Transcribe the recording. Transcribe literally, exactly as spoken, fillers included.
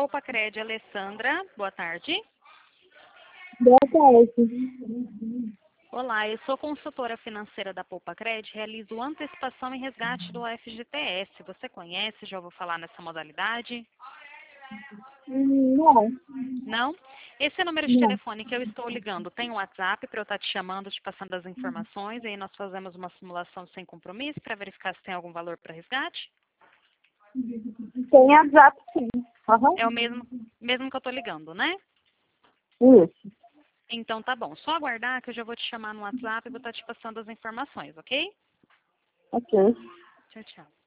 Poupa Cred, Alessandra, boa tarde. Boa tarde. Olá, eu sou consultora financeira da Poupa Cred, realizo antecipação e resgate do F G T S. Você conhece, já ouviu falar nessa modalidade? Hum, Não, Não? Esse é o número de não. telefone que eu estou ligando. Tem um WhatsApp para eu estar te chamando, te passando as informações, e aí nós fazemos uma simulação sem compromisso para verificar se tem algum valor para resgate? Tem WhatsApp, sim. Aham. É o mesmo, mesmo que eu estou ligando, né? Isso. Então tá bom. Só aguardar que eu já vou te chamar no WhatsApp e vou estar te passando as informações, ok? Ok. Tchau, tchau.